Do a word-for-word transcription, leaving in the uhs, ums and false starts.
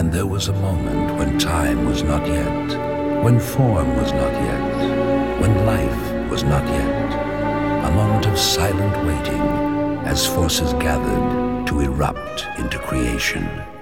And there was a moment when time was not yet, when form was not yet, when life was not yet. A moment of silent waiting as forces gathered to erupt into creation.